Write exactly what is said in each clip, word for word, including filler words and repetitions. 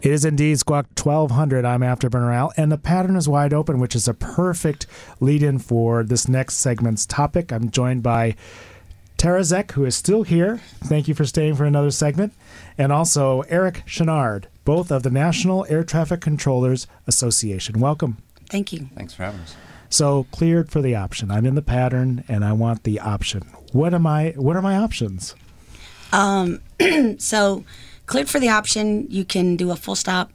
It is indeed Squawk twelve hundred. I'm Afterburner Al, and the pattern is wide open, which is a perfect lead-in for this next segment's topic. I'm joined by Tara Zek, who is still here. Thank you for staying for another segment. And also Eric Chenard, both of the National Air Traffic Controllers Association. Welcome. Thank you. Thanks for having us. So, cleared for the option. I'm in the pattern, and I want the option. What am I? What are my options? Um, so... Cleared for the option, you can do a full stop,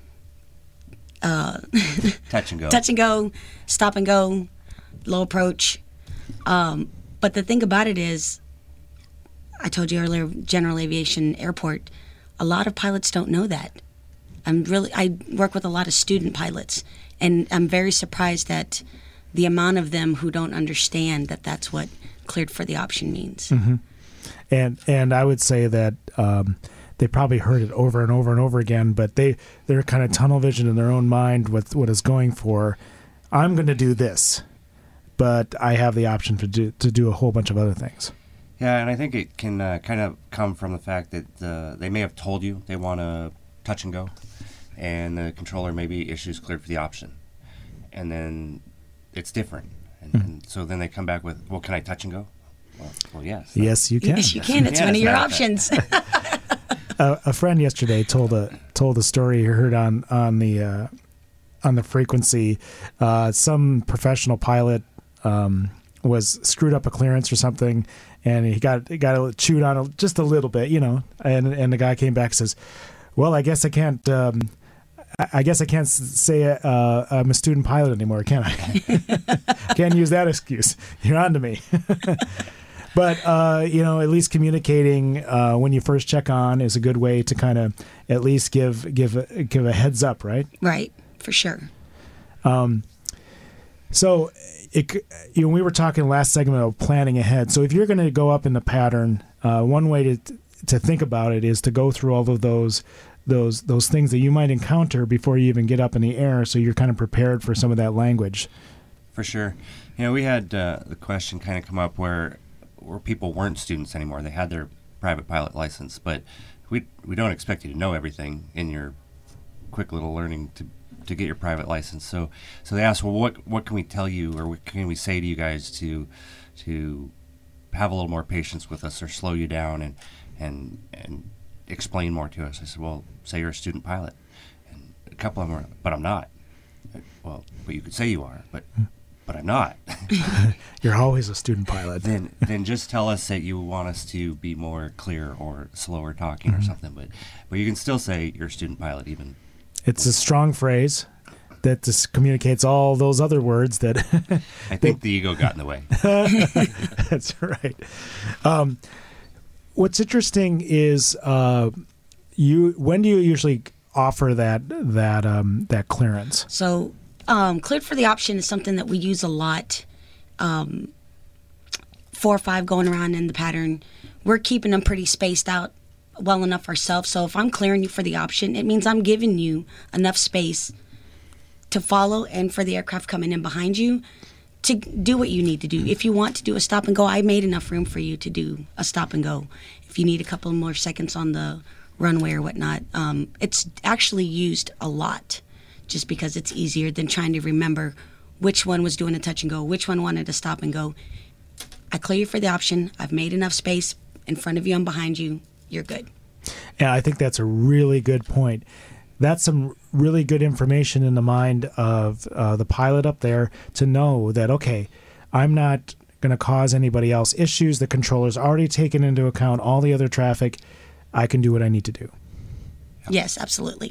uh, touch and go, touch and go, stop and go, low approach. Um, but the thing about it is, I told you earlier, General Aviation Airport, a lot of pilots don't know that. I'm really, I work with a lot of student pilots, and I'm very surprised at the amount of them who don't understand that that's what cleared for the option means. Mm-hmm. And and I would say that. Um, They probably heard it over and over and over again, but they, they're kind of tunnel vision in their own mind with what is going for. I'm going to do this, but I have the option to do, to do a whole bunch of other things. Yeah, and I think it can uh, kind of come from the fact that uh, they may have told you they want to touch and go, and the controller maybe issues cleared for the option. And then it's different. And, mm-hmm. and so then they come back with, well, can I touch and go? Well, well yes. Yes, you can. Yes, you can. It's yeah, one of your not options. Uh, a friend yesterday told a told a story he heard on on the uh, on the frequency. Uh, some professional pilot um, was screwed up a clearance or something, and he got he got chewed on just a little bit, you know. And and the guy came back and says, "Well, I guess I can't. Um, I guess I can't say uh, I'm a student pilot anymore, can I? Can't use that excuse. You're on to me." But, uh, you know, at least communicating uh, when you first check on is a good way to kind of at least give give a, give a heads up, right? Right, for sure. Um, so, it, you know, we were talking last segment about planning ahead. So if you're going to go up in the pattern, uh, one way to to think about it is to go through all of those those those things that you might encounter before you even get up in the air, so you're kind of prepared for some of that language. For sure. You know, we had uh, the question kind of come up where... where people weren't students anymore. They had their private pilot license, but we we don't expect you to know everything in your quick little learning to to get your private license. So so they asked, well, what what can we tell you, or what can we say to you guys to to have a little more patience with us, or slow you down and and and explain more to us? I said, well, say you're a student pilot, and a couple of them were, but I'm not. Well, but you could say you are, but. But I'm not. You're always a student pilot. then then just tell us that you want us to be more clear or slower talking mm-hmm. or something. But but you can still say you're a student pilot even. It's a strong phrase that just communicates all those other words that... I think the ego got in the way. That's right. Um, what's interesting is uh, you. When do you usually offer that that um, that clearance? So... Um, cleared for the option is something that we use a lot. Um, four or five going around in the pattern. We're keeping them pretty spaced out well enough ourselves. So if I'm clearing you for the option, it means I'm giving you enough space to follow and for the aircraft coming in behind you to do what you need to do. If you want to do a stop and go, I made enough room for you to do a stop and go. If you need a couple more seconds on the runway or whatnot, um, it's actually used a lot. Just because it's easier than trying to remember which one was doing a touch and go, which one wanted to stop and go. I clear you for the option. I've made enough space in front of you and behind you. You're good. Yeah, I think that's a really good point. That's some really good information in the mind of uh, the pilot up there to know that, okay, I'm not going to cause anybody else issues. The controller's already taken into account all the other traffic. I can do what I need to do. Yes, absolutely.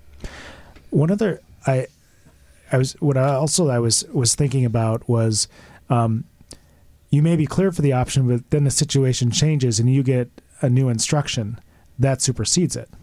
One other, I, I was what I also I was was thinking about was, um, you may be cleared for the option, but then the situation changes and you get a new instruction that supersedes it.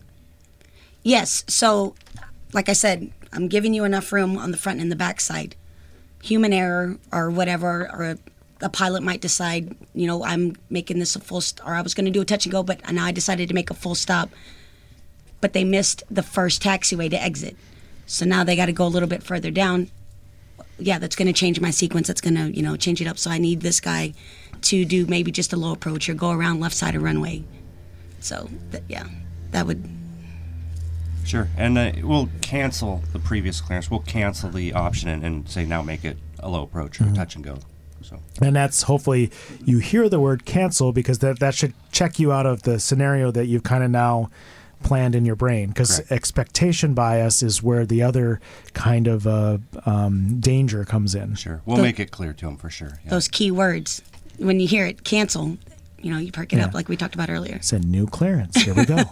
Yes. So, like I said, I'm giving you enough room on the front and the back side. Human error or whatever, or a, a pilot might decide, you know, I'm making this a full, st- or I was going to do a touch and go, but now I decided to make a full stop. But they missed the first taxiway to exit. So now they got to go a little bit further down. Yeah, that's going to change my sequence. That's going to, you know, change it up. So I need this guy to do maybe just a low approach or go around left side of runway. So, th- yeah, that would... Sure, and uh, we'll cancel the previous clearance. We'll cancel the option and, and say now make it a low approach or mm-hmm. touch and go. So. And that's hopefully you hear the word cancel because that, that should check you out of the scenario that you've kind of now planned in your brain, because expectation bias is where the other kind of uh, um, danger comes in. Sure. We'll the, make it clear to them for sure. Yeah. Those key words, when you hear it, cancel, you know, you perk it yeah. up like we talked about earlier. It's a new clearance. Here we go.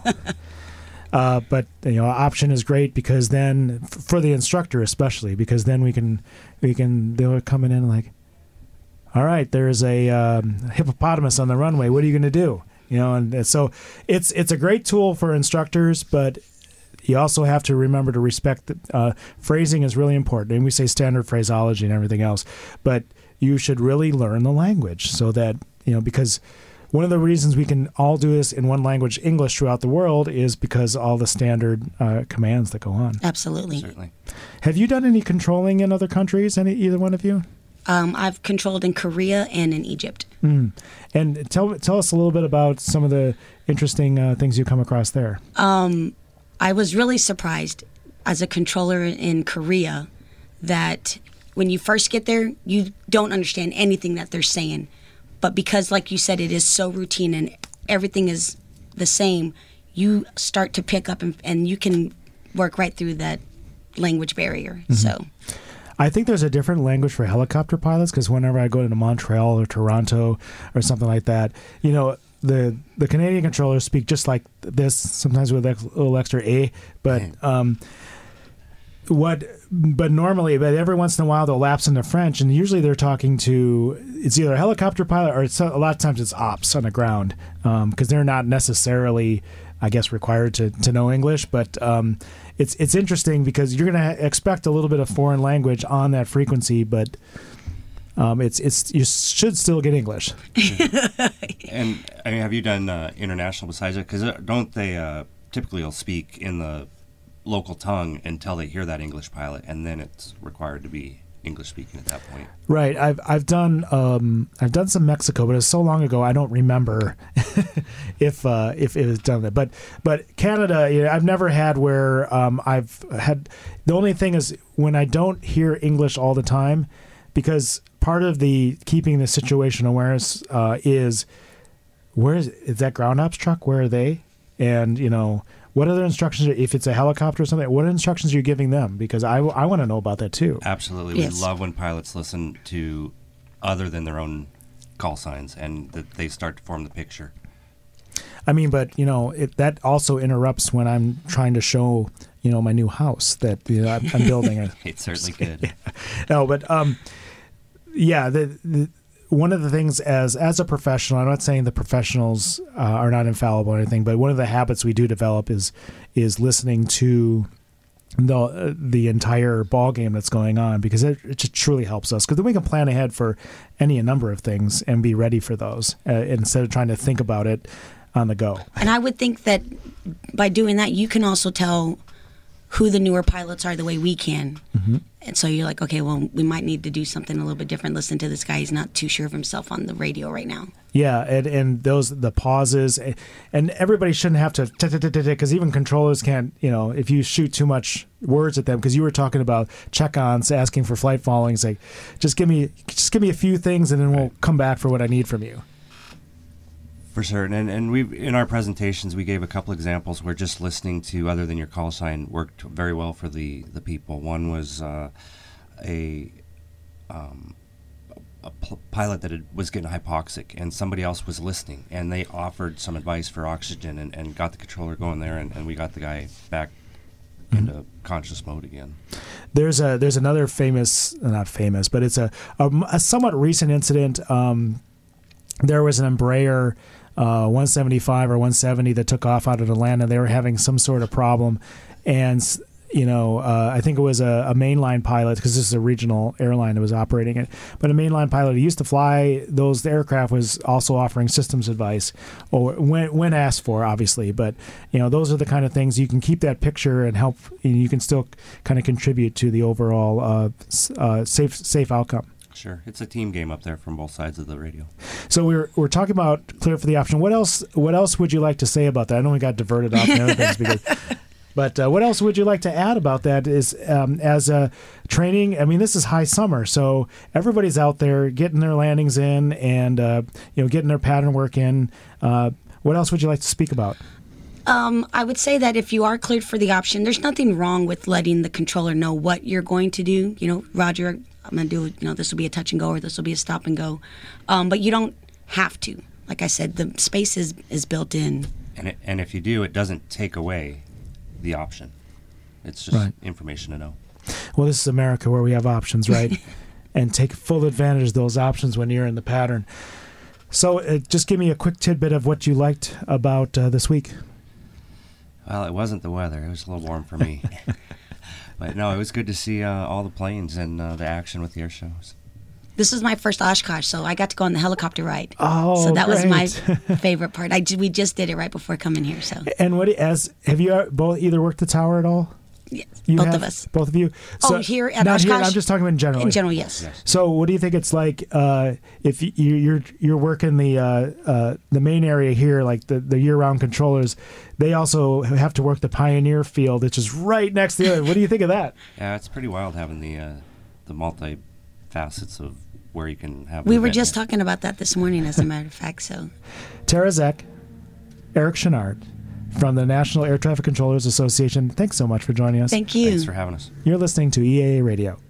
uh, but, you know, option is great because then, f- for the instructor especially, because then we can, we can, they'll come in and like, all right, there's a um, hippopotamus on the runway. What are you going to do? You know, and so it's it's a great tool for instructors, but you also have to remember to respect that uh, phrasing is really important. And we say standard phraseology and everything else, but you should really learn the language so that, you know, because one of the reasons we can all do this in one language, English, throughout the world is because all the standard uh, commands that go on. Absolutely. Certainly. Have you done any controlling in other countries, any either one of you? Um, I've controlled in Korea and in Egypt. Mm. And tell tell us a little bit about some of the interesting uh, things you come across there. Um, I was really surprised as a controller in Korea that when you first get there, you don't understand anything that they're saying. But because, like you said, it is so routine and everything is the same, you start to pick up and, and you can work right through that language barrier. Mm-hmm. So. I think there's a different language for helicopter pilots because whenever I go to Montreal or Toronto or something like that, you know, the the Canadian controllers speak just like this, sometimes with a little extra A, but um, what, but normally, but every once in a while they'll lapse into French, and usually they're talking to, it's either a helicopter pilot or it's, a lot of times it's ops on the ground because um, they're not necessarily, I guess, required to, to know English, but um, it's it's interesting because you're going to expect a little bit of foreign language on that frequency, but um, it's it's you should still get English. And I mean, have you done uh, international besides it? Because don't they uh, typically will speak in the local tongue until they hear that English pilot, and then it's required to be English speaking at that point. Right. I've I've done um, I've done some Mexico, but it's so long ago I don't remember if uh, if it was done that. But but Canada, you know, I've never had where um, I've had. The only thing is when I don't hear English all the time, because part of the keeping the situational awareness uh, is where is is that ground ops truck? Where are they? And you know. What other instructions, if it's a helicopter or something, what instructions are you giving them? Because I, I want to know about that too. Absolutely. Yes. We love when pilots listen to other than their own call signs and that they start to form the picture. I mean, but, you know, it, that also interrupts when I'm trying to show, you know, my new house that you know, I'm, I'm building. A, it certainly could. Yeah. No, but, um, yeah, the, the one of the things as as a professional, I'm not saying the professionals uh, are not infallible or anything, but one of the habits we do develop is is listening to the uh, the entire ball game that's going on, because it, it just truly helps us, because then we can plan ahead for any number of things and be ready for those uh, instead of trying to think about it on the go. And I would think that by doing that, you can also tell who the newer pilots are the way we can. Mm-hmm. And so you're like, okay, well, we might need to do something a little bit different. Listen to this guy. He's not too sure of himself on the radio right now. Yeah, and, and those, the pauses, and everybody shouldn't have to, because even controllers can't, you know, if you shoot too much words at them, because you were talking about check-ons, asking for flight following, it's like, just give me, just give me a few things and then we'll come back for what I need from you. For certain, and and we in our presentations we gave a couple examples where just listening to other than your call sign worked very well for the, the people. One was uh, a um, a p- pilot that had, was getting hypoxic, and somebody else was listening, and they offered some advice for oxygen, and, and got the controller going there, and, and we got the guy back mm-hmm. into conscious mode again. There's a there's another famous, not famous, but it's a a, a somewhat recent incident. Um, there was an Embraer Uh, one seventy-five or one seventy that took off out of Atlanta. They were having some sort of problem, and you know, uh, I think it was a, a mainline pilot, because this is a regional airline that was operating it. But a mainline pilot who used to fly those aircraft was also offering systems advice, or when when asked for, obviously. But you know, those are the kind of things you can keep that picture and help. You can still kind of contribute to the overall uh, uh, safe safe outcome. Sure, it's a team game up there from both sides of the radio. So we're we're talking about clear for the option. What else? What else would you like to say about that? I know we got diverted off the other things because But uh, what else would you like to add about that? Is um, as a training? I mean, this is high summer, so everybody's out there getting their landings in and uh, you know getting their pattern work in. Uh, what else would you like to speak about? Um, I would say that if you are cleared for the option, there's nothing wrong with letting the controller know what you're going to do. You know, Roger, I'm going to do, you know, this will be a touch and go or this will be a stop and go. Um, but you don't have to. Like I said, the space is, is built in. And it, and if you do, it doesn't take away the option. It's just Right. information to know. Well, this is America where we have options, right? And take full advantage of those options when you're in the pattern. So uh, just give me a quick tidbit of what you liked about uh, this week. Well, it wasn't the weather. It was a little warm for me. But no, it was good to see uh, all the planes and uh, the action with the air shows. This is my first Oshkosh, so I got to go on the helicopter ride. Oh, so that great. was my favorite part. I, we just did it right before coming here. So And what as have you both either worked the tower at all? yes, You both have? of us. Both of you? Oh, here at not here. Oshkosh? I'm just talking in general. In general, yes. Yes. So, what do you think it's like uh, if you, you're you're working the uh, uh, the main area here, like the, the year-round controllers? They also have to work the Pioneer field, which is right next to the other. What do you think of that? Yeah, it's pretty wild having the uh, the multi facets of where you can have. We an were event just here. talking about that this morning, as a matter of fact. So Tara Zeck, Eric Chenard from the National Air Traffic Controllers Association. Thanks so much for joining us. thank you. Thanks for having us. You're listening to E A A Radio.